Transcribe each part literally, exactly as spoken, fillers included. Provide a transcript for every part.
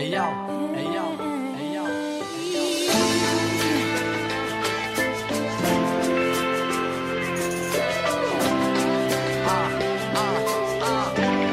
Hey yo, hey yo, hey yo, hey yo. Ah, ah, ah.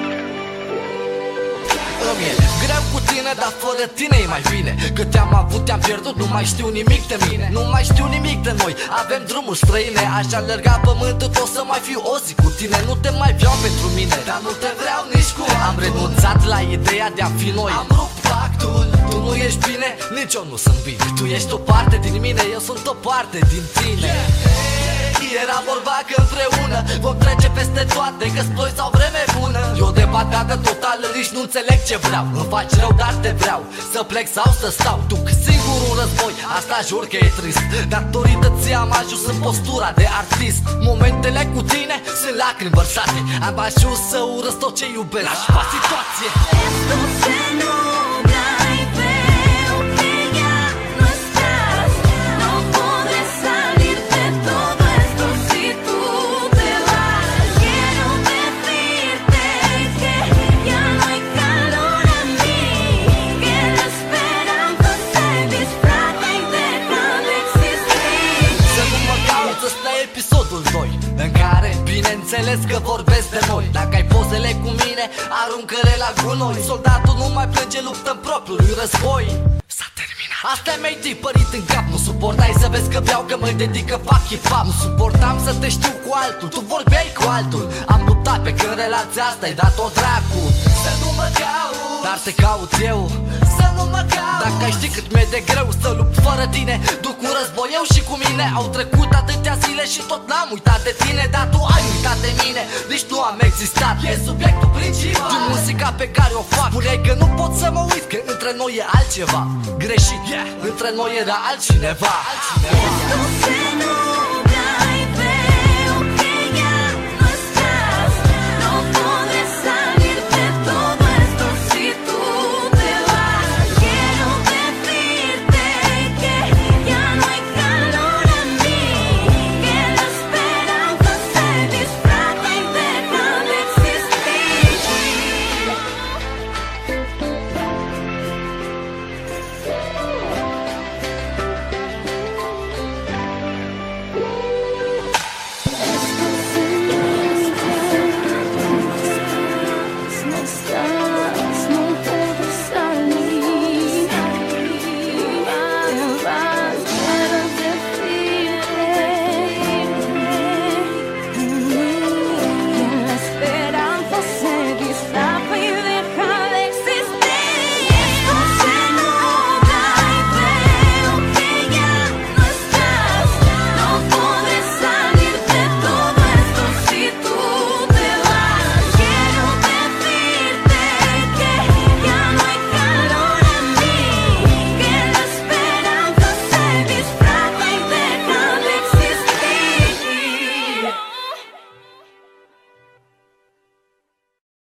Îmi e greu cu tine, dar fără tine e mai bine. Că te-am avut, te-am pierdut, nu mai știu nimic de mine. Nu mai știu nimic de noi, avem drumuri străine. Aș alerga pământul, o să mai fiu o zi cu tine. Nu te mai vreau pentru mine, dar nu te vreau nici cu. Am renunțat la ideea de a fi noi. Am rupt pactul. Tu nu ești bine, nici eu nu sunt bine. Tu ești o parte din mine, eu sunt o parte din tine. Era vorba că împreună vom trece peste toate, că-ți ploi sau vreme bună. Eu de batată totală, nici nu înțeleg ce vreau. Îmi faci rău, dar te vreau. Să plec sau să stau, duc singur un război. Asta jur că e trist. Datorită ție am ajuns în postura de artist. Momentele cu tine sunt lacrimi vărsate. Am ajuns să urăsc tot ce iubesc. Aș fa situație. Esto se nubla y veo que ya no estás. No podré salir de todo esto si tú te vas. Quiero decirte que ya no hay calor en mí, que la esperanza se disfraza y deja de existir. Să nu mă cauți, ăsta e episodul doi, în care bineînțeles că vorbesc de noi. Dacă ai pozele cu mine, aruncă-le la gunoi. Soldatul nu mai plânge, luptă în propriului război. S-a terminat. Asta mi-ai tipărit în cap. Nu suportai să vezi că beau, că mă dedic, că fac hip-hop. Nu suportam să te știu cu altul, tu vorbeai cu altul. Am luptat pe când relația asta ai dat-o dracu. Să nu mă caut, dar te caut eu. Să nu mă caut. Dacă ai ști cât mi-e de greu să lupt fără tine, duc un război eu și cu mine. Au trecut atâtea zile și tot n-am uitat de tine, dar tu ai uitat de mine, nici nu am existat. E subiectul principal din muzica pe care o fac. Spuneai că nu pot să mă uit, că între noi e altceva. Greșit, yeah. Între noi era altcineva, altcineva. Esto se